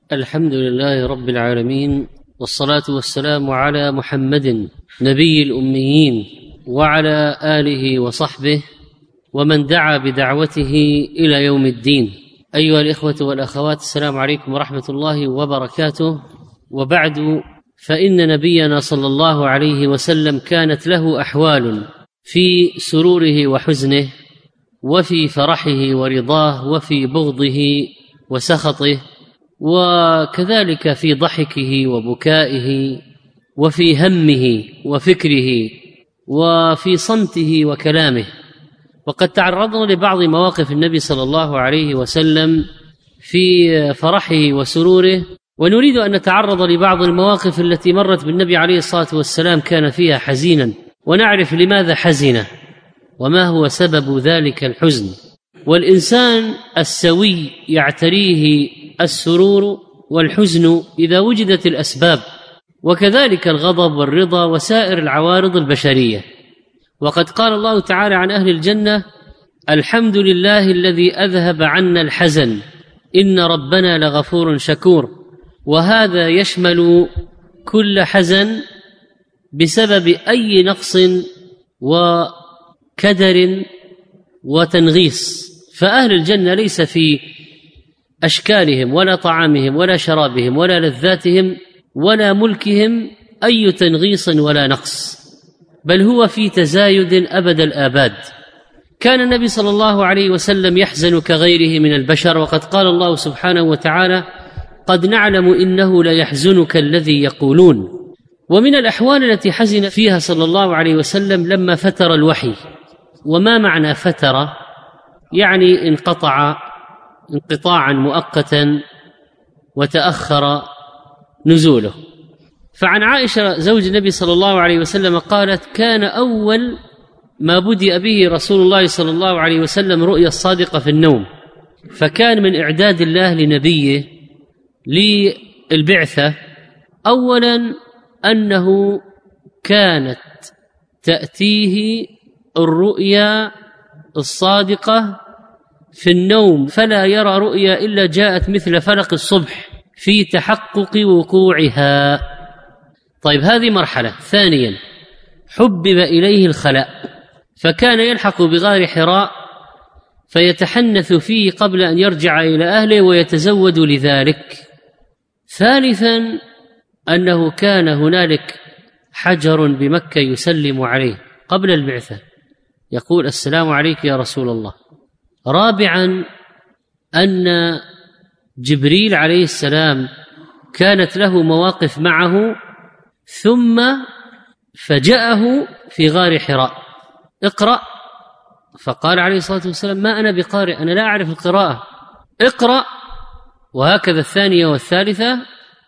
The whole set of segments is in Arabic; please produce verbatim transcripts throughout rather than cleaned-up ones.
الحمد لله رب العالمين، والصلاة والسلام على محمد نبي الأميين وعلى آله وصحبه ومن دعا بدعوته إلى يوم الدين. أيها الإخوة والأخوات، السلام عليكم ورحمة الله وبركاته. وبعد، فإن نبينا صلى الله عليه وسلم كانت له أحوال في سروره وحزنه، وفي فرحه ورضاه، وفي بغضه وسخطه، وكذلك في ضحكه وبكائه، وفي همه وفكره، وفي صمته وكلامه. وقد تعرضنا لبعض مواقف النبي صلى الله عليه وسلم في فرحه وسروره، ونريد أن نتعرض لبعض المواقف التي مرت بالنبي عليه الصلاة والسلام كان فيها حزينا، ونعرف لماذا حزن وما هو سبب ذلك الحزن. والإنسان السوي يعتريه السرور والحزن إذا وجدت الأسباب، وكذلك الغضب والرضا وسائر العوارض البشرية. وقد قال الله تعالى عن أهل الجنة: الحمد لله الذي أذهب عنا الحزن إن ربنا لغفور شكور. وهذا يشمل كل حزن بسبب أي نقص وكدر وتنغيص. فأهل الجنة ليس في أشكالهم ولا طعامهم ولا شرابهم ولا لذاتهم ولا ملكهم أي تنغيص ولا نقص، بل هو في تزايد أبد الآباد. كان النبي صلى الله عليه وسلم يحزن كغيره من البشر، وقد قال الله سبحانه وتعالى: قد نعلم إنه ليحزنك الذي يقولون. ومن الأحوال التي حزن فيها صلى الله عليه وسلم لما فتر الوحي. وما معنى فتر؟ يعني انقطع انقطاعا مؤقتا وتأخر نزوله. فعن عائشة زوج النبي صلى الله عليه وسلم قالت: كان أول ما بدأ به رسول الله صلى الله عليه وسلم رؤيا الصادقة في النوم، فكان من إعداد الله لنبيه للبعثة أولا أنه كانت تأتيه الرؤيا الصادقة في النوم، فلا يرى رؤيا إلا جاءت مثل فلق الصبح في تحقق وقوعها. طيب، هذه مرحلة. ثانيا، حبب إليه الخلاء، فكان يلحق بغار حراء فيتحنث فيه قبل أن يرجع إلى أهله ويتزود لذلك. ثالثا، أنه كان هنالك حجر بمكة يسلم عليه قبل البعثة، يقول: السلام عليك يا رسول الله. رابعا، أن جبريل عليه السلام كانت له مواقف معه ثم فجأه في غار حراء: اقرأ. فقال عليه الصلاة والسلام: ما أنا بقارئ، أنا لا أعرف القراءة، اقرأ. وهكذا الثانية والثالثة،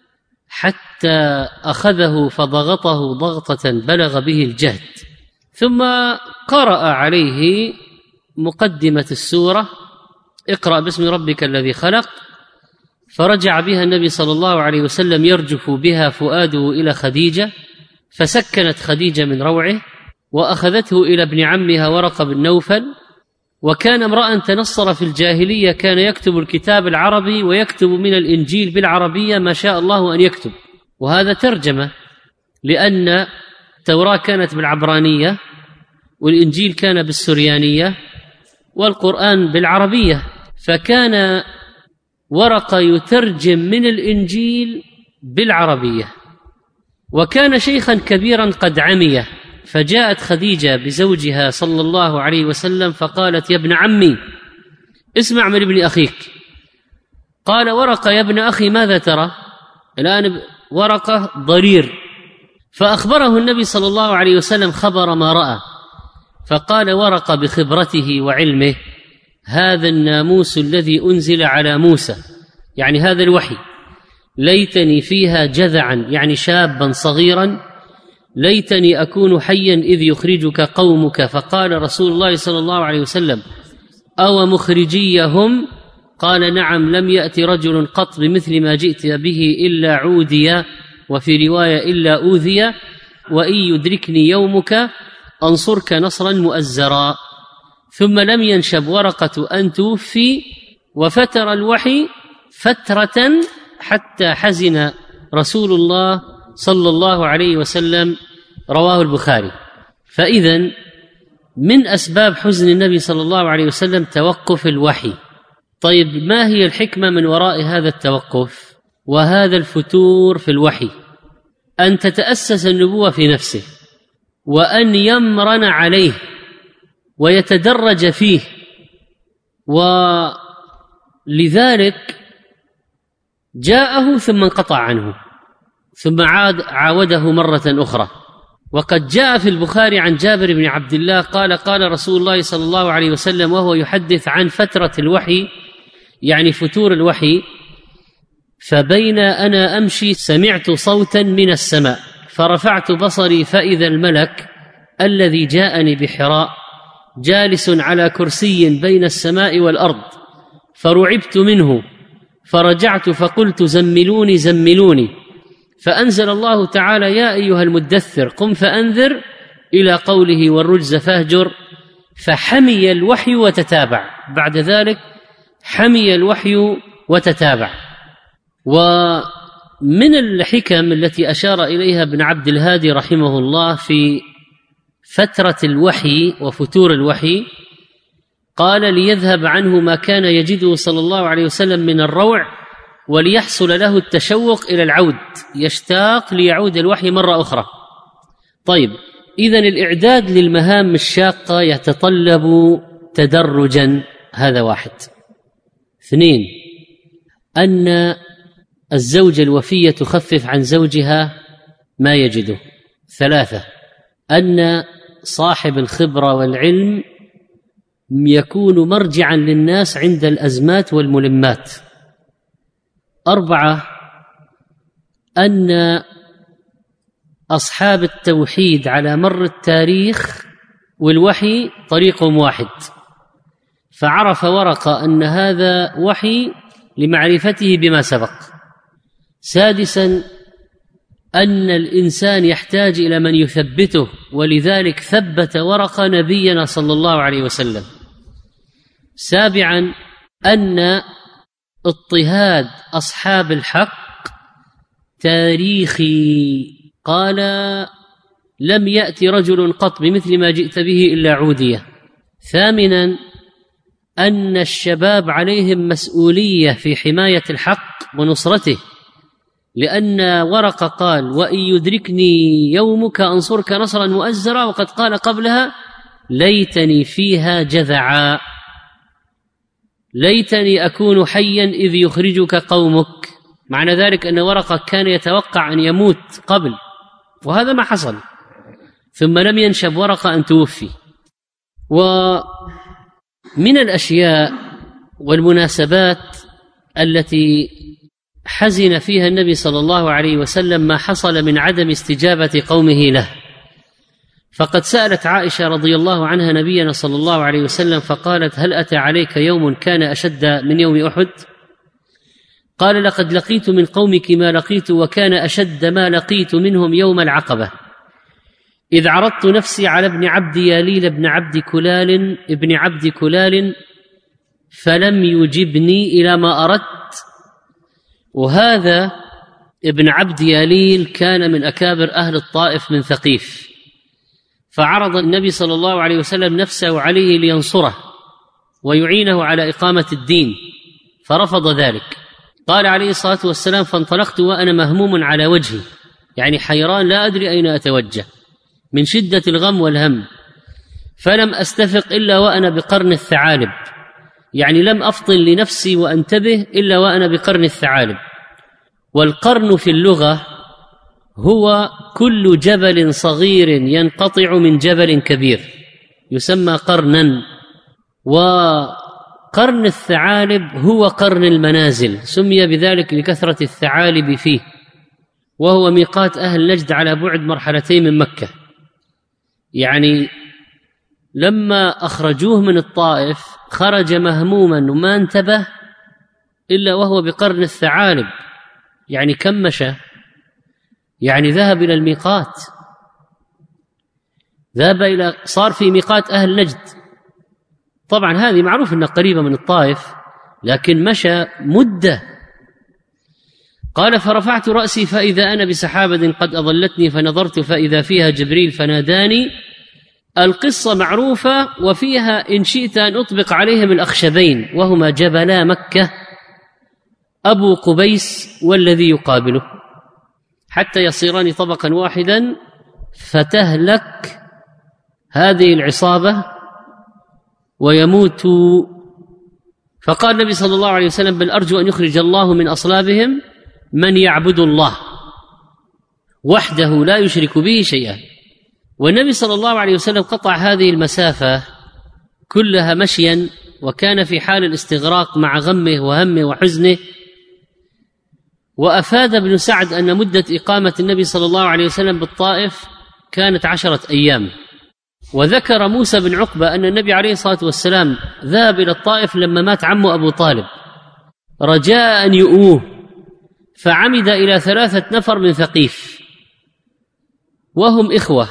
حتى أخذه فضغطه ضغطة بلغ به الجهد. ثم قرأ عليه مقدمة السورة: اقرأ باسم ربك الذي خلق. فرجع بها النبي صلى الله عليه وسلم يرجف بها فؤاده إلى خديجة، فسكنت خديجة من روعه وأخذته إلى ابن عمها ورقة بن نوفل. وكان امرأ تنصر في الجاهلية، كان يكتب الكتاب العربي ويكتب من الإنجيل بالعربية ما شاء الله أن يكتب، وهذا ترجمة، لأن التوراة كانت بالعبرانية والإنجيل كان بالسريانية والقرآن بالعربية. فكان ورقة يترجم من الإنجيل بالعربية، وكان شيخا كبيرا قد عمي. فجاءت خديجة بزوجها صلى الله عليه وسلم فقالت: يا ابن عمي، اسمع من ابن أخيك. قال ورقة: يا ابن أخي، ماذا ترى؟ الآن ورقة ضرير. فأخبره النبي صلى الله عليه وسلم خبر ما رأى، فقال ورقة بخبرته وعلمه: هذا الناموس الذي أنزل على موسى، يعني هذا الوحي، ليتني فيها جذعا، يعني شابا صغيرا، ليتني أكون حيا إذ يخرجك قومك. فقال رسول الله صلى الله عليه وسلم: أو مخرجيهم؟ قال: نعم، لم يأتي رجل قط بمثل ما جئت به إلا عودي، وفي رواية إلا أوذي، وإن يدركني يومك أنصرك نصرا مؤزرا. ثم لم ينشب ورقة أن توفي، وفتر الوحي فترة حتى حزن رسول الله صلى الله عليه وسلم، رواه البخاري. فإذن من أسباب حزن النبي صلى الله عليه وسلم توقف الوحي. طيب ما هي الحكمة من وراء هذا التوقف وهذا الفتور في الوحي؟ أن تتأسس النبوة في نفسه، وأن يمرن عليه ويتدرج فيه، ولذلك جاءه ثم انقطع عنه ثم عاد عاوده مرة أخرى. وقد جاء في البخاري عن جابر بن عبد الله قال قال رسول الله صلى الله عليه وسلم وهو يحدث عن فترة الوحي، يعني فتور الوحي: فبين أنا أمشي سمعت صوتا من السماء فرفعت بصري فإذا الملك الذي جاءني بحراء جالس على كرسي بين السماء والأرض، فرعبت منه فرجعت فقلت زملوني زملوني، فأنزل الله تعالى: يا أيها المدثر قم فأنذر، إلى قوله: والرجز فاهجر. فحمي الوحي وتتابع، بعد ذلك حمي الوحي وتتابع. ومن الحكم التي أشار إليها ابن عبد الهادي رحمه الله في فترة الوحي وفتور الوحي، قال: ليذهب عنه ما كان يجده صلى الله عليه وسلم من الروع، وليحصل له التشوق إلى العود، يشتاق ليعود الوحي مرة أخرى. طيب، إذن الإعداد للمهام الشاقة يتطلب تدرجا، هذا واحد. اثنين، أن الزوجة الوفية تخفف عن زوجها ما يجده. ثلاثة، أن صاحب الخبرة والعلم يكون مرجعا للناس عند الأزمات والملمات. أربعة، أن أصحاب التوحيد على مر التاريخ والوحي طريقهم واحد، فعرف ورقة أن هذا وحي لمعرفته بما سبق. سادسا، أن الإنسان يحتاج إلى من يثبته، ولذلك ثبت ورقة نبينا صلى الله عليه وسلم. سابعا، أن اضطهاد أصحاب الحق تاريخي، قال: لم يأتي رجل قط بمثل ما جئت به إلا عودية. ثامنا، أن الشباب عليهم مسؤولية في حماية الحق ونصرته، لأن ورقة قال: وإن يدركني يومك أنصرك نصرا مؤزرا، وقد قال قبلها: ليتني فيها جذعا، ليتني أكون حيا إذ يخرجك قومك. معنى ذلك أن ورقة كان يتوقع أن يموت قبل، وهذا ما حصل، ثم لم ينشب ورقة أن توفي. ومن الأشياء والمناسبات التي حزن فيها النبي صلى الله عليه وسلم ما حصل من عدم استجابة قومه له. فقد سألت عائشة رضي الله عنها نبينا صلى الله عليه وسلم فقالت: هل أتى عليك يوم كان أشد من يوم أحد؟ قال: لقد لقيت من قومك ما لقيت، وكان أشد ما لقيت منهم يوم العقبة، إذ عرضت نفسي على ابن عبد ياليل ابن عبد كلال ابن عبد كلال فلم يجبني إلى ما أردت. وهذا ابن عبد ياليل كان من أكابر أهل الطائف من ثقيف، فعرض النبي صلى الله عليه وسلم نفسه عليه لينصره ويعينه على إقامة الدين، فرفض ذلك. قال عليه الصلاة والسلام: فانطلقت وأنا مهموم على وجهي، يعني حيران لا أدري أين أتوجه من شدة الغم والهم، فلم أستفق إلا وأنا بقرن الثعالب، يعني لم أفطن لنفسي وأنتبه إلا وأنا بقرن الثعالب. والقرن في اللغة هو كل جبل صغير ينقطع من جبل كبير يسمى قرنا. وقرن الثعالب هو قرن المنازل، سمي بذلك لكثرة الثعالب فيه، وهو ميقات أهل نجد على بعد مرحلتين من مكة. يعني لما أخرجوه من الطائف خرج مهموما وما انتبه إلا وهو بقرن الثعالب، يعني كم مشى؟ يعني ذهب إلى الميقات، ذهب إلى صار في ميقات أهل نجد. طبعا هذه معروف أنها قريبة من الطائف، لكن مشى مدة. قال: فرفعت رأسي فإذا أنا بسحابة قد أظلتني، فنظرت فإذا فيها جبريل فناداني. القصة معروفة، وفيها إن شئت أن أطبق عليهم الأخشبين، وهما جبلا مكة، أبو قبيس والذي يقابله، حتى يصيران طبقا واحدا فتهلك هذه العصابة ويموت. فقال النبي صلى الله عليه وسلم: بل أرجو أن يخرج الله من أصلابهم من يعبد الله وحده لا يشرك به شيئا. والنبي صلى الله عليه وسلم قطع هذه المسافة كلها مشيا، وكان في حال الاستغراق مع غمه وهمه وحزنه. وأفاد ابن سعد أن مدة إقامة النبي صلى الله عليه وسلم بالطائف كانت عشرة أيام. وذكر موسى بن عقبة أن النبي عليه الصلاة والسلام ذهب إلى الطائف لما مات عمه أبو طالب رجاء أن يؤوه، فعمد إلى ثلاثة نفر من ثقيف، وهم إخوة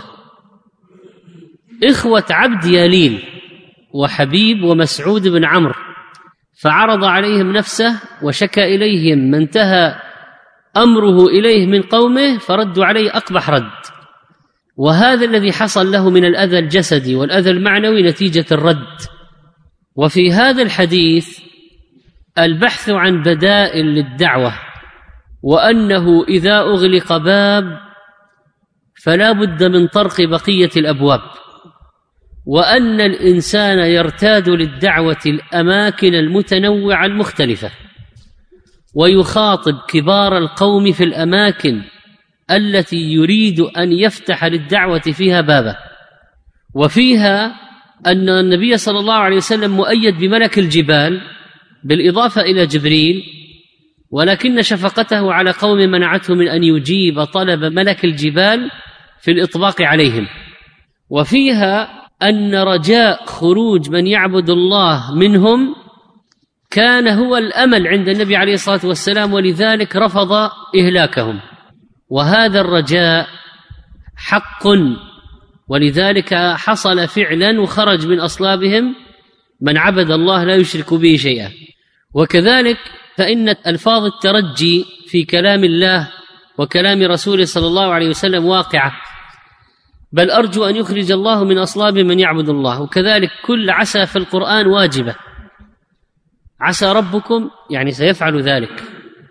إخوة عبد ياليل وحبيب ومسعود بن عمرو، فعرض عليهم نفسه وشكى إليهم ما انتهى أمره إليه من قومه، فردوا عليه أقبح رد. وهذا الذي حصل له من الأذى الجسدي والأذى المعنوي نتيجة الرد. وفي هذا الحديث البحث عن بدائل للدعوة، وأنه إذا أغلق باب فلا بد من طرق بقية الأبواب، وأن الإنسان يرتاد للدعوة الأماكن المتنوعة المختلفة، ويخاطب كبار القوم في الأماكن التي يريد أن يفتح للدعوة فيها بابه. وفيها أن النبي صلى الله عليه وسلم مؤيد بملك الجبال بالإضافة إلى جبريل، ولكن شفقته على قوم منعته من أن يجيب طلب ملك الجبال في الإطباق عليهم. وفيها أن رجاء خروج من يعبد الله منهم كان هو الأمل عند النبي عليه الصلاة والسلام، ولذلك رفض إهلاكهم، وهذا الرجاء حق، ولذلك حصل فعلا وخرج من أصلابهم من عبد الله لا يشرك به شيئا. وكذلك فإن ألفاظ الترجي في كلام الله وكلام رسوله صلى الله عليه وسلم واقعة، بل أرجو أن يخرج الله من أصلاب من يعبد الله. وكذلك كل عسى في القرآن واجبة، عسى ربكم يعني سيفعل ذلك.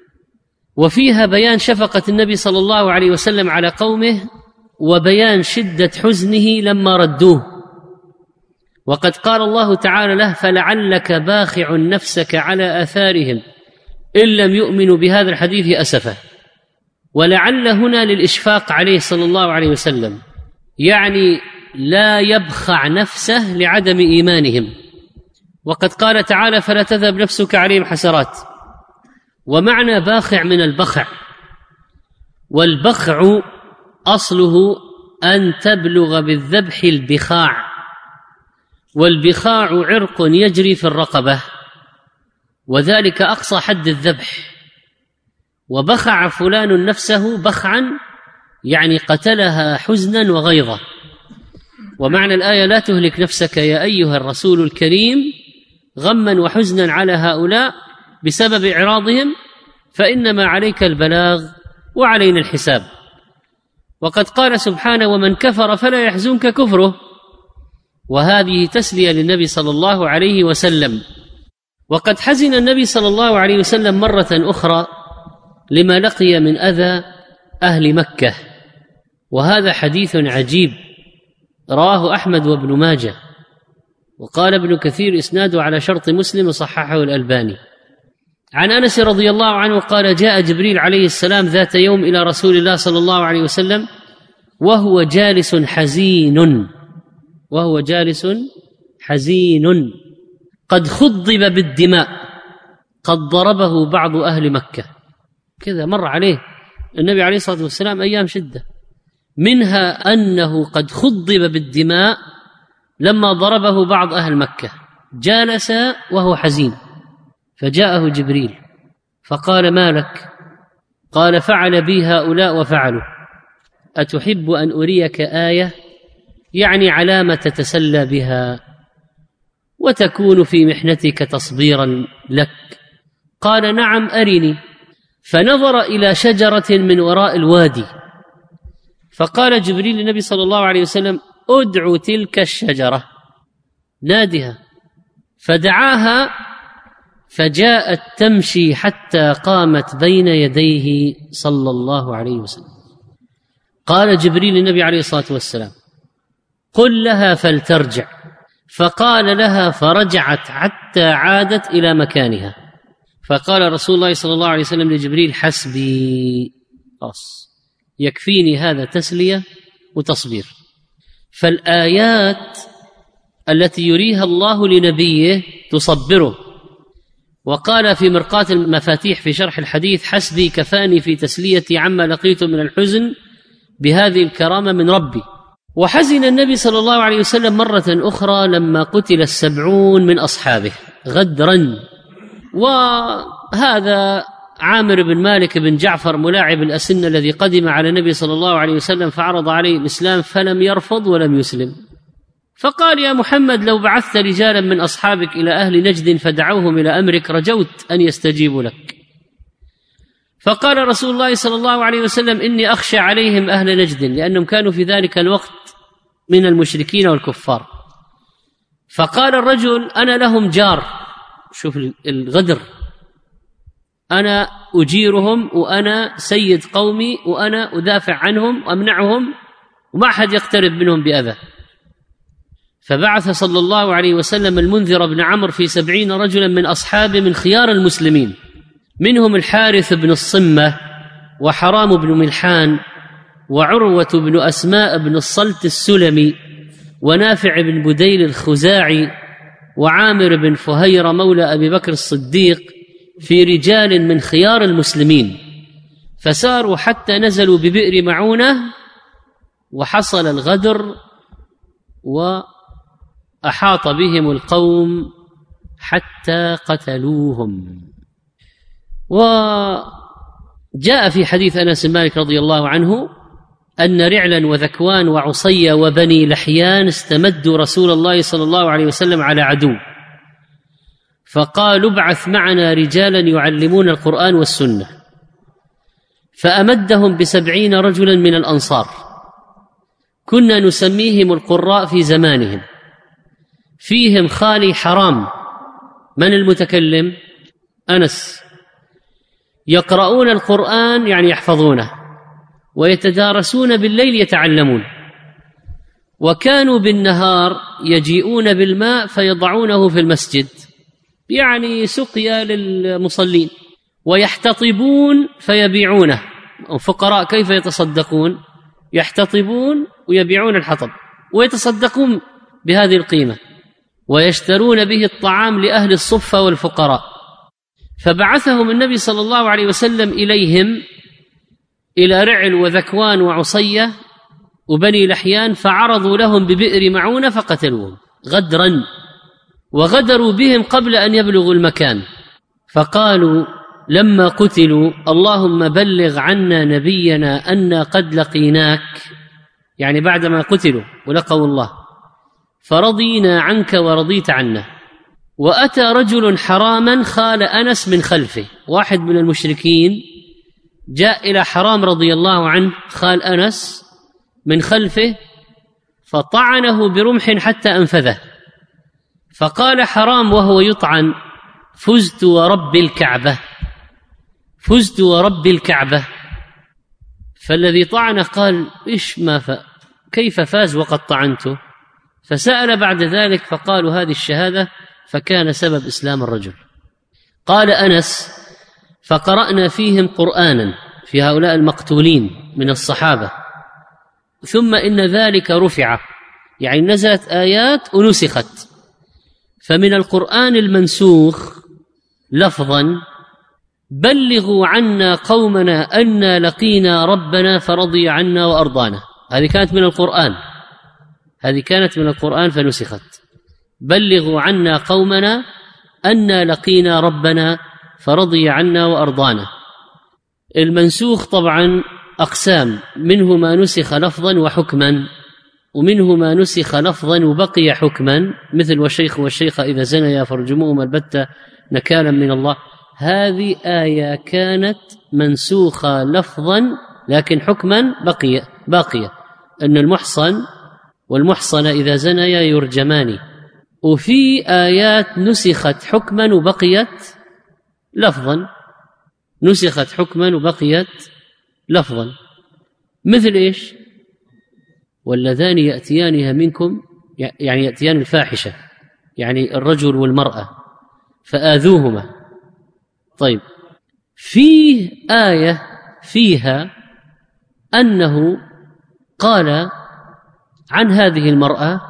وفيها بيان شفقة النبي صلى الله عليه وسلم على قومه، وبيان شدة حزنه لما ردوه. وقد قال الله تعالى له: فلعلك باخع نفسك على آثارهم إن لم يؤمنوا بهذا الحديث أسفا. ولعل هنا للإشفاق عليه صلى الله عليه وسلم، يعني لا يبخع نفسه لعدم إيمانهم. وقد قال تعالى: فلا تذهب نفسك عليهم حسرات. ومعنى باخع من البخع، والبخع أصله أن تبلغ بالذبح البخاع، والبخاع عرق يجري في الرقبة، وذلك أقصى حد الذبح. وبخع فلان نفسه بخعا يعني قتلها حزنا وغيظا. ومعنى الآية: لا تهلك نفسك يا أيها الرسول الكريم غما وحزنا على هؤلاء بسبب إعراضهم، فإنما عليك البلاغ وعلينا الحساب. وقد قال سبحانه: ومن كفر فلا يحزنك كفره، وهذه تسلية للنبي صلى الله عليه وسلم. وقد حزن النبي صلى الله عليه وسلم مرة أخرى لما لقي من أذى أهل مكة، وهذا حديث عجيب رواه أحمد وابن ماجه، وقال ابن كثير إسناده على شرط مسلم وصححه الألباني. عن أنس رضي الله عنه قال: جاء جبريل عليه السلام ذات يوم إلى رسول الله صلى الله عليه وسلم وهو جالس حزين وهو جالس حزين قد خضب بالدماء، قد ضربه بعض أهل مكة. كذا مر عليه النبي عليه الصلاة والسلام أيام شدة، منها أنه قد خضب بالدماء لما ضربه بعض أهل مكة. جالس وهو حزين، فجاءه جبريل فقال: ما لك؟ قال: فعل بي هؤلاء وفعلوا، أتحب أن أريك آية؟ يعني علامة تتسلى بها وتكون في محنتك تصبيرا لك. قال: نعم أرني. فنظر إلى شجرة من وراء الوادي، فقال جبريل للنبي صلى الله عليه وسلم: ادع تلك الشجرة، نادها. فدعاها فجاءت تمشي حتى قامت بين يديه صلى الله عليه وسلم. قال جبريل للنبي عليه الصلاة والسلام: قل لها فلترجع. فقال لها فرجعت حتى عادت إلى مكانها. فقال رسول الله صلى الله عليه وسلم لجبريل: حسبي، خلاص يكفيني هذا تسلية وتصبير. فالآيات التي يريها الله لنبيه تصبره. وقال في مرقاة المفاتيح في شرح الحديث: حسبي كفاني في تسليتي عما لقيت من الحزن بهذه الكرامة من ربي. وحزن النبي صلى الله عليه وسلم مرة أخرى لما قتل السبعون من أصحابه غدرا. وهذا عامر بن مالك بن جعفر ملاعب الأسنة الذي قدم على النبي صلى الله عليه وسلم فعرض عليه الإسلام فلم يرفض ولم يسلم، فقال: يا محمد، لو بعثت رجالا من أصحابك إلى أهل نجد فدعوهم إلى أمرك رجوت أن يستجيبوا لك. فقال رسول الله صلى الله عليه وسلم: إني أخشى عليهم أهل نجد، لأنهم كانوا في ذلك الوقت من المشركين والكفار. فقال الرجل: أنا لهم جار، شوف الغدر، أنا أجيرهم وأنا سيد قومي وأنا أدافع عنهم وأمنعهم وما أحد يقترب منهم بأذى. فبعث صلى الله عليه وسلم المنذر بن عمرو في سبعين رجلا من أصحابه من خيار المسلمين، منهم الحارث بن الصمة وحرام بن ملحان وعروة بن أسماء بن الصلت السلمي ونافع بن بديل الخزاعي وعامر بن فهير مولى أبي بكر الصديق، في رجال من خيار المسلمين. فساروا حتى نزلوا ببئر معونة وحصل الغدر وأحاط بهم القوم حتى قتلوهم. وجاء في حديث أنس بن مالك رضي الله عنه أن رعلا وذكوان وعصي وبني لحيان استمدوا رسول الله صلى الله عليه وسلم على عدو، فقالوا: ابعث معنا رجالا يعلمون القرآن والسنة. فأمدهم بسبعين رجلا من الأنصار، كنا نسميهم القراء في زمانهم، فيهم خالي حرام. من المتكلم؟ أنس. يقرؤون القرآن يعني يحفظونه، ويتدارسون بالليل يتعلمون، وكانوا بالنهار يجيئون بالماء فيضعونه في المسجد، يعني سقيا للمصلين، ويحتطبون فيبيعونه. الفقراء كيف يتصدقون؟ يحتطبون ويبيعون الحطب ويتصدقون بهذه القيمة، ويشترون به الطعام لأهل الصفة والفقراء. فبعثهم النبي صلى الله عليه وسلم إليهم، إلى رعل وذكوان وعصية وبني لحيان، فعرضوا لهم ببئر معونة فقتلوهم غدرا، وغدروا بهم قبل أن يبلغوا المكان. فقالوا لما قتلوا: اللهم بلغ عنا نبينا أنا قد لقيناك، يعني بعدما قتلوا ولقوا الله، فرضينا عنك ورضيت عنا. وأتى رجل حراما خال أنس من خلفه، واحد من المشركين جاء إلى حرام رضي الله عنه خال أنس من خلفه فطعنه برمح حتى أنفذه. فقال حرام وهو يطعن: فزت ورب الكعبة، فزت ورب الكعبة. فالذي طعنه قال: إيش ما ف... كيف فاز وقد طعنته؟ فسأل بعد ذلك فقالوا: هذه الشهادة، فكان سبب إسلام الرجل. قال أنس: فقرأنا فيهم قرآنا، في هؤلاء المقتولين من الصحابة، ثم إن ذلك رفع، يعني نزلت آيات ونسخت. فمن القرآن المنسوخ لفظا: بلغوا عنا قومنا أنا لقينا ربنا فرضي عنا وأرضانا. هذه كانت من القرآن، هذه كانت من القرآن فنسخت: بلغوا عنا قومنا أنا لقينا ربنا فرضي عنا وأرضانا. المنسوخ طبعا أقسام، منه ما نسخ لفظا وحكما، ومنه ما نسخ لفظا وبقي حكما، مثل والشيخ والشيخة إذا زنيا فارجموهما البتة نكالا من الله. هذه آية كانت منسوخة لفظا لكن حكما بقي باقية، أن المحصن والمحصنة إذا زنيا يرجمان. وفي آيات نسخت حكما وبقيت لفظا، نسخت حكما وبقيت لفظا، مثل إيش؟ واللذان يأتيانها منكم، يعني يأتيان الفاحشة، يعني الرجل والمرأة، فآذوهما. طيب، فيه آية فيها أنه قال عن هذه المرأة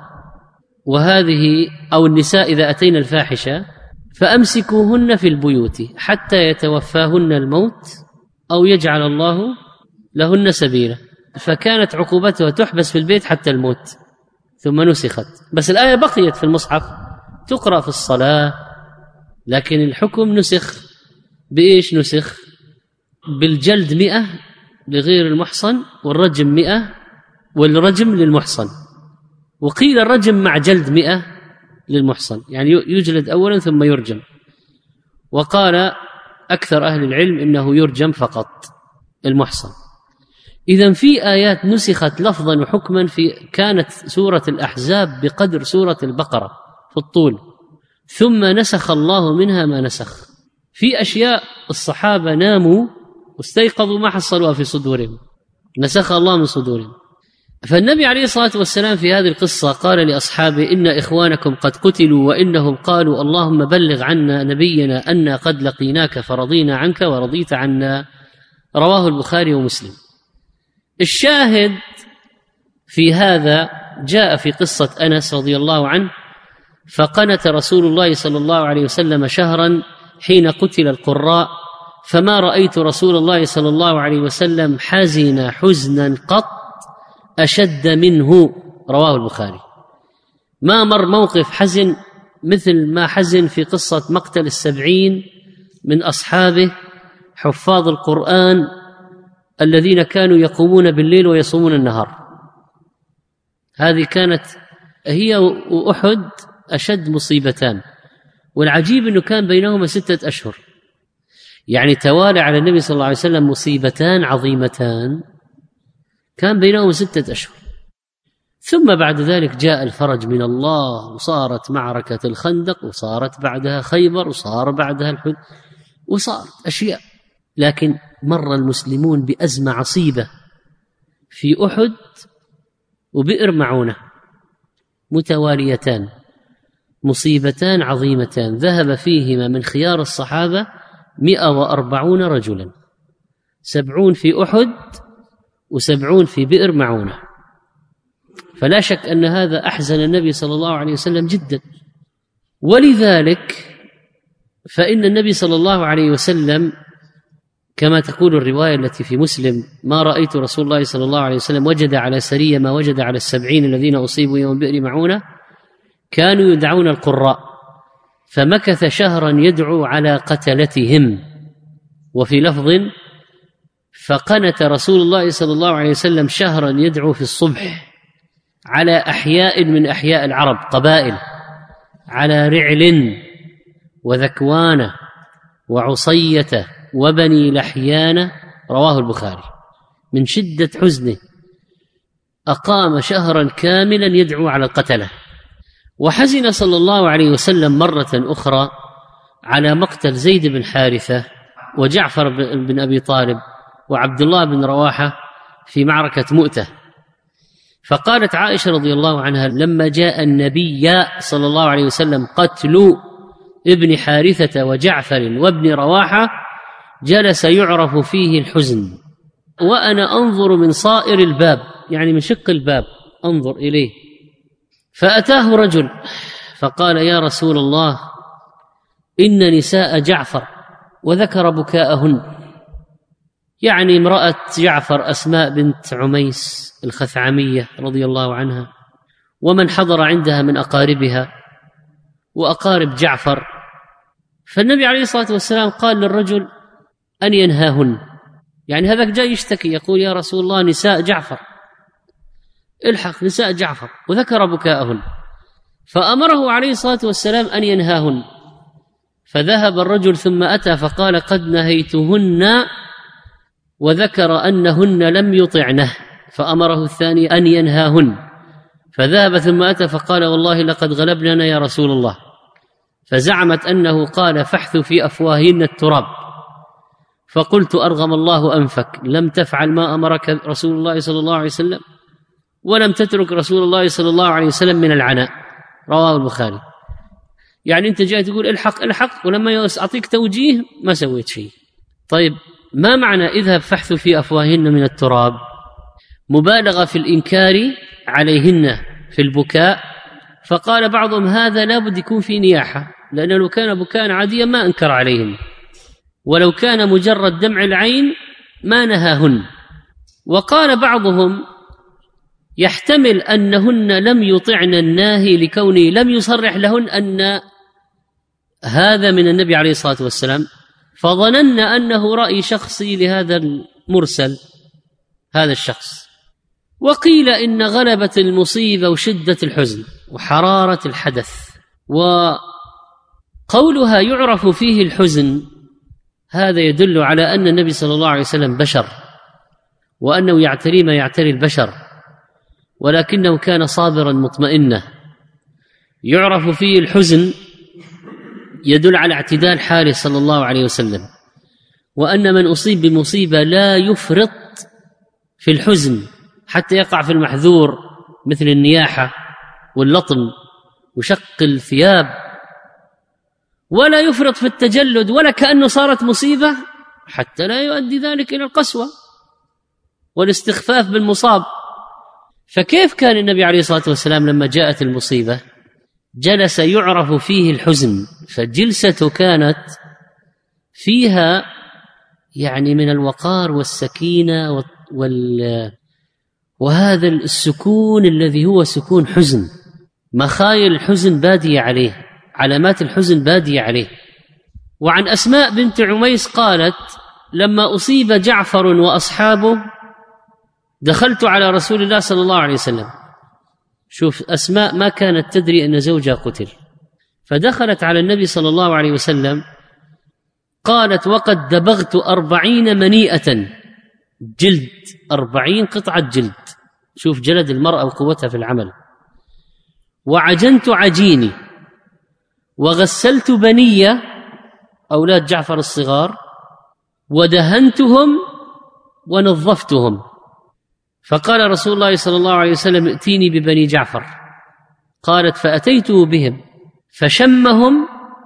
وهذه أو النساء إذا أتينا الفاحشة فأمسكوهن في البيوت حتى يتوفاهن الموت أو يجعل الله لهن سبيلا، فكانت عقوبتها تحبس في البيت حتى الموت، ثم نسخت. بس الآية بقيت في المصحف تقرأ في الصلاة، لكن الحكم نسخ. بإيش نسخ؟ بالجلد مئة لغير المحصن، والرجم مئة، والرجم للمحصن. وقيل الرجم مع جلد مئة للمحصن، يعني يجلد أولا ثم يرجم. وقال أكثر أهل العلم إنه يرجم فقط المحصن. إذن في آيات نسخت لفظا وحكما، في كانت سورة الأحزاب بقدر سورة البقرة في الطول، ثم نسخ الله منها ما نسخ. في أشياء الصحابة ناموا واستيقظوا ما حصلوها في صدورهم، نسخ الله من صدورهم. فالنبي عليه الصلاة والسلام في هذه القصة قال لأصحابه: إن إخوانكم قد قتلوا وإنهم قالوا اللهم بلغ عنا نبينا أنا قد لقيناك فرضينا عنك ورضيت عنا. رواه البخاري ومسلم. الشاهد في هذا جاء في قصة أنس رضي الله عنه: فقنت رسول الله صلى الله عليه وسلم شهرا حين قتل القراء، فما رأيت رسول الله صلى الله عليه وسلم حزن حزنا قط أشد منه. رواه البخاري. ما مر موقف حزن مثل ما حزن في قصة مقتل السبعين من أصحابه حفاظ القرآن الذين كانوا يقومون بالليل ويصومون النهار. هذه كانت هي وأحد أشد مصيبتان، والعجيب أنه كان بينهما ستة أشهر، يعني توالى على النبي صلى الله عليه وسلم مصيبتان عظيمتان كان بينهما ستة أشهر. ثم بعد ذلك جاء الفرج من الله، وصارت معركة الخندق، وصارت بعدها خيبر، وصار بعدها الحد، وصارت أشياء. لكن مر المسلمون بأزمة عصيبة في أحد وبئر معونة متواليتان، مصيبتان عظيمتان ذهب فيهما من خيار الصحابة مئة وأربعون رجلا، سبعون في أحد وسبعون في بئر معونة. فلا شك أن هذا أحزن النبي صلى الله عليه وسلم جدا. ولذلك فإن النبي صلى الله عليه وسلم كما تقول الرواية التي في مسلم: ما رأيت رسول الله صلى الله عليه وسلم وجد على سرية ما وجد على السبعين الذين أصيبوا يوم بئر معونة، كانوا يدعون القراء، فمكث شهرا يدعو على قتلتهم. وفي لفظ: فقنت رسول الله صلى الله عليه وسلم شهرا يدعو في الصبح على أحياء من أحياء العرب، قبائل، على رعل وذكوان وعصية وبني لحيان. رواه البخاري. من شدة حزنه أقام شهرا كاملا يدعو على القتلة. وحزن صلى الله عليه وسلم مرة أخرى على مقتل زيد بن حارثة وجعفر بن أبي طالب وعبد الله بن رواحة في معركة مؤتة. فقالت عائشة رضي الله عنها: لما جاء النبي صلى الله عليه وسلم قتل ابن حارثة وجعفر وابن رواحة جلس يعرف فيه الحزن، وأنا أنظر من صائر الباب، يعني من شق الباب أنظر إليه. فأتاه رجل فقال: يا رسول الله، إن نساء جعفر، وذكر بكاءهن، يعني امرأة جعفر أسماء بنت عميس الخثعمية رضي الله عنها، ومن حضر عندها من أقاربها وأقارب جعفر. فالنبي عليه الصلاة والسلام قال للرجل أن ينهاهن، يعني هذاك جاي يشتكي يقول: يا رسول الله، نساء جعفر، الحق نساء جعفر، وذكر بكاءهن. فأمره عليه الصلاة والسلام أن ينهاهن. فذهب الرجل ثم أتى فقال قد نهيتهن، وذكر أنهن لم يطعنه، فأمره الثاني أن ينهاهن. فذهب ثم أتى فقال والله لقد غلبننا يا رسول الله، فزعمت أنه قال فاحث في أفواههن التراب. فقلت أرغم الله أنفك، لم تفعل ما أمرك رسول الله صلى الله عليه وسلم، ولم تترك رسول الله صلى الله عليه وسلم من العناء. رواه البخاري. يعني أنت جاي تقول الحق الحق، ولما أعطيك توجيه ما سويت شيء. طيب ما معنى اذهب فاحث في أفواههن من التراب؟ مبالغة في الإنكار عليهن في البكاء. فقال بعضهم هذا لا بد يكون في نياحة، لأنه لو كان بكاء عاديا ما أنكر عليهن، ولو كان مجرد دمع العين ما نهاهن. وقال بعضهم يحتمل أنهن لم يطعن الناهي لكونه لم يصرح لهن أن هذا من النبي عليه الصلاة والسلام، فظنن أنه رأي شخصي لهذا المرسل هذا الشخص. وقيل إن غلبة المصيبة وشدة الحزن وحرارة الحدث، وقولها يعرف فيه الحزن، هذا يدل على أن النبي صلى الله عليه وسلم بشر، وأنه يعتري ما يعتري البشر، ولكنه كان صابرا مطمئنا. يعرف فيه الحزن يدل على اعتدال حاله صلى الله عليه وسلم، وأن من أصيب بمصيبة لا يفرط في الحزن حتى يقع في المحذور مثل النياحة واللطم وشق الثياب، ولا يفرط في التجلد ولا كأنه صارت مصيبة حتى لا يؤدي ذلك إلى القسوة والاستخفاف بالمصاب. فكيف كان النبي عليه الصلاة والسلام لما جاءت المصيبة جلس يعرف فيه الحزن؟ فجلسته كانت فيها يعني من الوقار والسكينة وال وهذا السكون الذي هو سكون حزن، مخايل الحزن بادية عليه، علامات الحزن بادية عليه. وعن أسماء بنت عميس قالت لما أصيب جعفر وأصحابه دخلت على رسول الله صلى الله عليه وسلم. شوف أسماء ما كانت تدري أن زوجها قتل، فدخلت على النبي صلى الله عليه وسلم قالت وقد دبغت أربعين منيئة جلد، أربعين قطعة جلد، شوف جلد المرأة وقوتها في العمل، وعجنت عجيني، وغسلت بنية أولاد جعفر الصغار، ودهنتهم ونظفتهم. فقال رسول الله صلى الله عليه وسلم ائتيني ببني جعفر. قالت فأتيته بهم فشمهم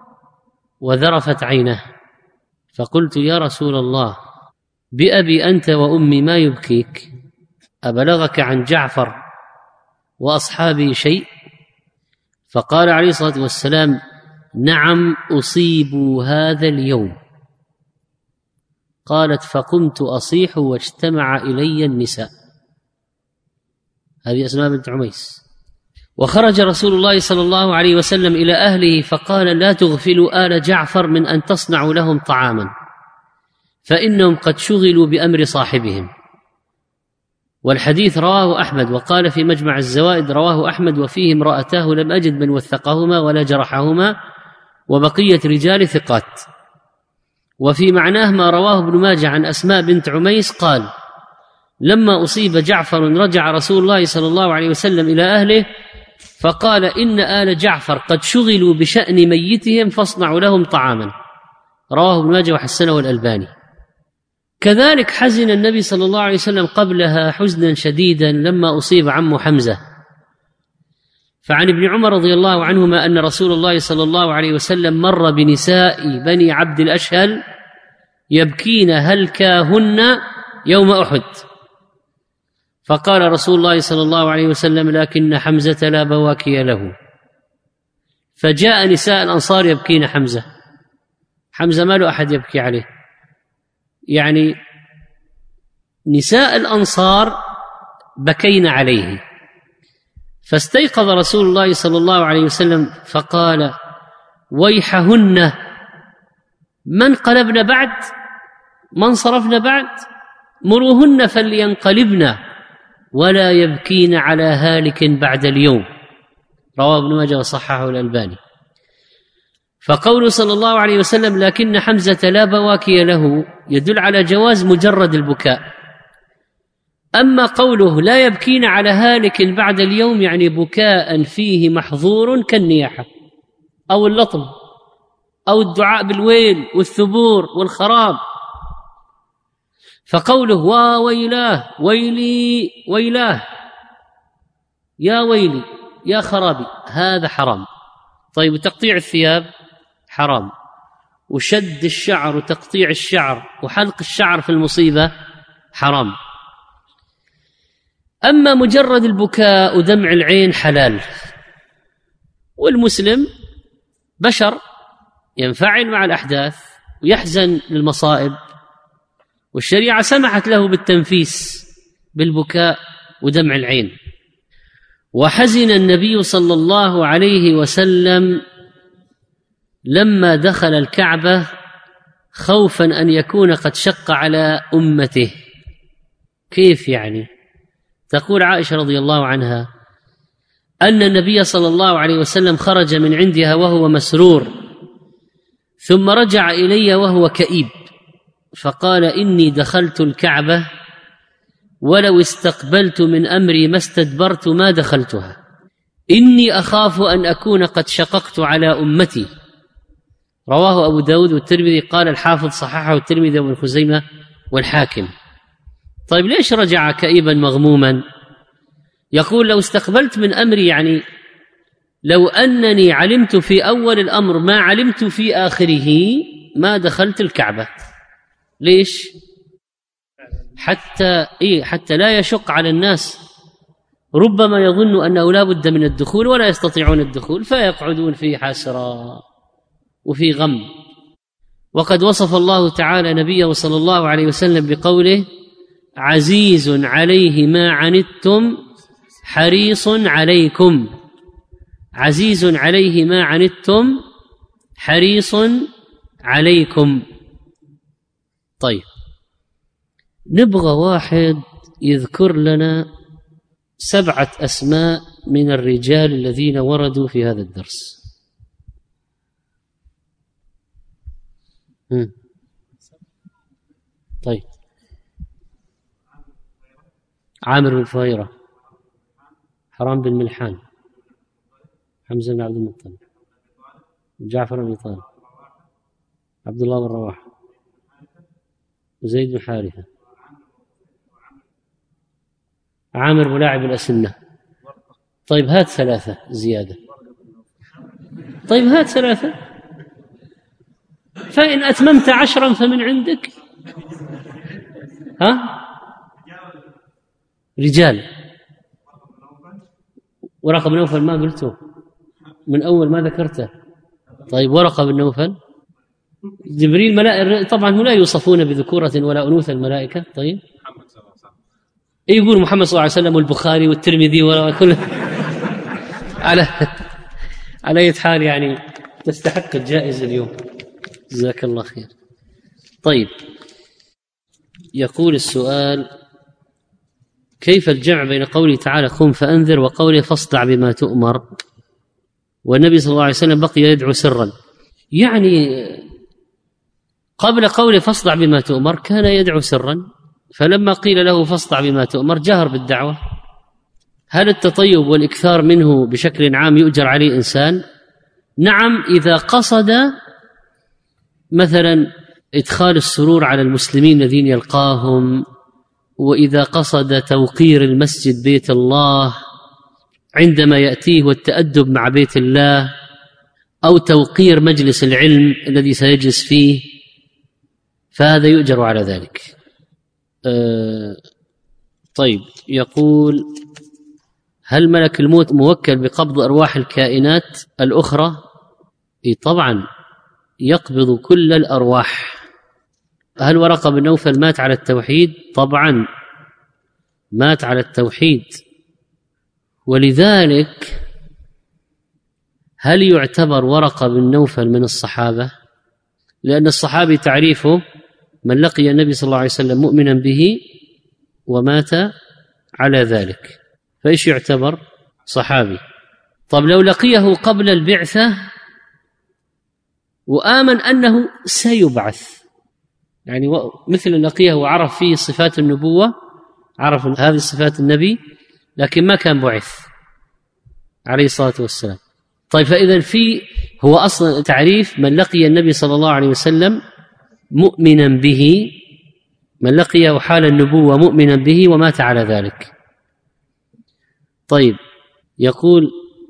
وذرفت عينه، فقلت يا رسول الله بأبي أنت وأمي ما يبكيك؟ أبلغك عن جعفر وأصحابه شيء؟ فقال عليه الصلاة والسلام نعم أصيبوا هذا اليوم. قالت فقمت أصيح واجتمع إلي النساء. هذه أسماء بنت عميس. وخرج رسول الله صلى الله عليه وسلم إلى أهله فقال لا تغفلوا آل جعفر من أن تصنعوا لهم طعاما، فإنهم قد شغلوا بأمر صاحبهم. والحديث رواه أحمد، وقال في مجمع الزوائد رواه أحمد وفيه امرأتاه لم أجد من وثقهما ولا جرحهما، وبقية رجال ثقات. وفي معناه ما رواه ابن ماجه عن أسماء بنت عميس قال لما أصيب جعفر رجع رسول الله صلى الله عليه وسلم إلى أهله فقال إن آل جعفر قد شغلوا بشأن ميتهم فاصنعوا لهم طعاما. رواه ابن ماجه وحسنه الألباني. كذلك حزن النبي صلى الله عليه وسلم قبلها حزنا شديدا لما أصيب عمه حمزة. فعن ابن عمر رضي الله عنهما أن رسول الله صلى الله عليه وسلم مر بنساء بني عبد الأشهل يبكين هلكاهن يوم أحد، فقال رسول الله صلى الله عليه وسلم لكن حمزة لا بواكي له. فجاء نساء الأنصار يبكين حمزة، حمزة ما له أحد يبكي عليه، يعني نساء الأنصار بكين عليه. فاستيقظ رسول الله صلى الله عليه وسلم فقال ويحهن من قلبن بعد، من صرفن بعد، مروهن فلينقلبن ولا يبكين على هالك بعد اليوم. رواه ابن ماجه وصححه الألباني. فقول صلى الله عليه وسلم لكن حمزة لا بواكي له يدل على جواز مجرد البكاء. أما قوله لا يبكين على هالك بعد اليوم يعني بكاء فيه محظور كالنياحة أو اللطم أو الدعاء بالويل والثبور والخراب. فقوله وويلاه ويلي ويلاه يا ويلي يا خرابي هذا حرام. طيب وتقطيع الثياب حرام، وشد الشعر وتقطيع الشعر وحلق الشعر في المصيبة حرام. أما مجرد البكاء ودمع العين حلال، والمسلم بشر ينفعل مع الأحداث ويحزن للمصائب، والشريعة سمحت له بالتنفيس بالبكاء ودمع العين. وحزن النبي صلى الله عليه وسلم لما دخل الكعبة خوفا أن يكون قد شق على أمته. كيف يعني؟ تقول عائشة رضي الله عنها أن النبي صلى الله عليه وسلم خرج من عندها وهو مسرور، ثم رجع إلي وهو كئيب، فقال إني دخلت الكعبة ولو استقبلت من أمري ما استدبرت ما دخلتها، إني أخاف أن أكون قد شققت على أمتي. رواه أبو داود والترمذي، قال الحافظ صححه الترمذي وابن خزيمة والحاكم. طيب ليش رجع كئيبا مغموما؟ يقول لو استقبلت من أمري يعني لو أنني علمت في أول الأمر ما علمت في آخره ما دخلت الكعبة. ليش؟ حتى إيه؟ حتى لا يشق على الناس، ربما يظن أنه لا بد من الدخول ولا يستطيعون الدخول فيقعدون في حسرة وفي غم. وقد وصف الله تعالى نبيه صلى الله عليه وسلم بقوله عزيز عليه ما عنتم حريص عليكم، عزيز عليه ما عنتم حريص عليكم. طيب نبغى واحد يذكر لنا سبعة أسماء من الرجال الذين وردوا في هذا الدرس. طيب عامر بن فهيرة، حرام بن ملحان، حمزة بن عبد المطلب، جعفر بن أبي طالب، عبد الله بن رواحة، وزيد بن حارثة، عامر ملاعب الأسنة. طيب هات ثلاثة زيادة. طيب هات ثلاثة، فإن أتممت عشرا فمن عندك. ها رجال. ورقة بن نوفل ما قلته من أول ما ذكرته. طيب ورقة بن نوفل، جبريل ملائكة طبعا هم لا يوصفون بذكورة ولا أنوثة الملائكة. طيب يقول محمد صلى الله عليه وسلم والبخاري والترمذي وكل على على أي حال يعني تستحق الجائزة اليوم، جزاك الله خير. طيب يقول السؤال كيف الجمع بين قوله تعالى قم فأنذر وقوله فاصدع بما تؤمر؟ والنبي صلى الله عليه وسلم بقي يدعو سرا. يعني قبل قوله فاصدع بما تؤمر كان يدعو سرا، فلما قيل له فاصدع بما تؤمر جهر بالدعوة. هل التطيب والإكثار منه بشكل عام يؤجر عليه إنسان؟ نعم، إذا قصد مثلا إدخال السرور على المسلمين الذين يلقاهم، وإذا قصد توقير المسجد بيت الله عندما يأتيه والتأدب مع بيت الله، أو توقير مجلس العلم الذي سيجلس فيه، فهذا يؤجر على ذلك. أه طيب يقول هل ملك الموت موكل بقبض أرواح الكائنات الأخرى؟ إيه طبعا يقبض كل الأرواح. هل ورقة بن نوفل مات على التوحيد؟ طبعا مات على التوحيد. ولذلك هل يعتبر ورقة بن نوفل من الصحابة؟ لأن الصحابي تعريفه من لقي النبي صلى الله عليه وسلم مؤمنا به ومات على ذلك، فإيش يعتبر؟ صحابي. طب لو لقيه قبل البعثة وآمن أنه سيبعث، يعني مثل لقيه وعرف فيه صفات النبوة، عرف هذه صفات النبي، لكن ما كان بعث عليه الصلاة والسلام. طيب، فإذا في هو أصلا تعريف من لقي النبي صلى الله عليه وسلم مؤمنا به، من لقيه حال النبوة مؤمنا به ومات على ذلك. طيب، يقول: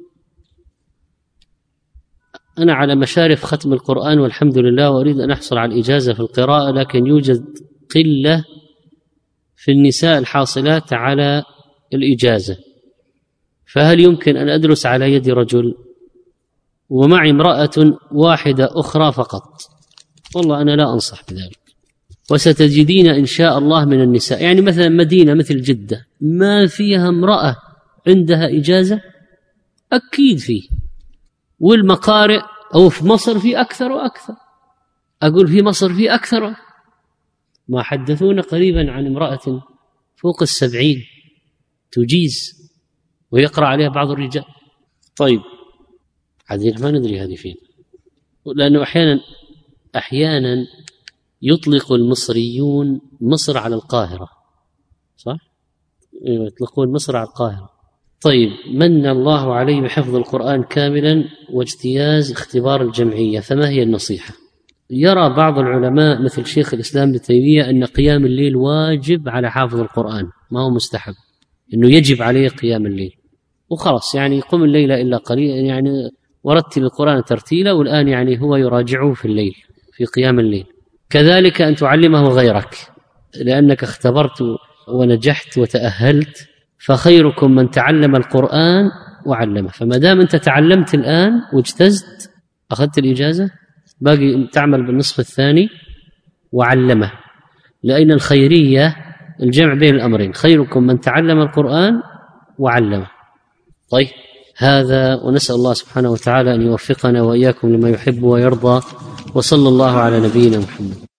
أنا على مشارف ختم القرآن والحمد لله، وأريد أن أحصل على الإجازة في القراءة، لكن يوجد قلة في النساء الحاصلات على الإجازة، فهل يمكن أن أدرس على يد رجل ومعي امرأة واحدة أخرى فقط؟ والله أنا لا أنصح بذلك، وستجدين إن شاء الله من النساء، يعني مثلا مدينة مثل جدة ما فيها امرأة عندها إجازة؟ أكيد فيه، والمقارئ أو في مصر في أكثر وأكثر، أقول في مصر في أكثر. ما حدثونا قريبا عن امرأة فوق السبعين تجيز ويقرأ عليها بعض الرجال. طيب، عادين ما ندري هذه فين، لأنه أحيانا أحيانا يطلق المصريون مصر على القاهرة، صح؟ يطلقون مصر على القاهرة. طيب، من الله عليه بحفظ القرآن كاملا واجتياز اختبار الجمعية، فما هي النصيحة؟ يرى بعض العلماء مثل شيخ الإسلام ابن تيمية أن قيام الليل واجب على حافظ القرآن، ما هو مستحب، أنه يجب عليه قيام الليل وخلاص، يعني قم الليل إلا قليلا، يعني ورتل القرآن ترتيلا، والآن يعني هو يراجعه في الليل في قيام الليل. كذلك أن تعلمه غيرك، لأنك اختبرت ونجحت وتأهلت، فخيركم من تعلم القرآن وعلمه. فما دام أنت تعلمت الآن واجتزت أخذت الإجازة، باقي تعمل بالنصف الثاني وعلمه، لأن الخيرية الجمع بين الأمرين، خيركم من تعلم القرآن وعلمه. طيب، هذا، ونسأل الله سبحانه وتعالى أن يوفقنا وإياكم لما يحب ويرضى، وصلى الله على نبينا محمد.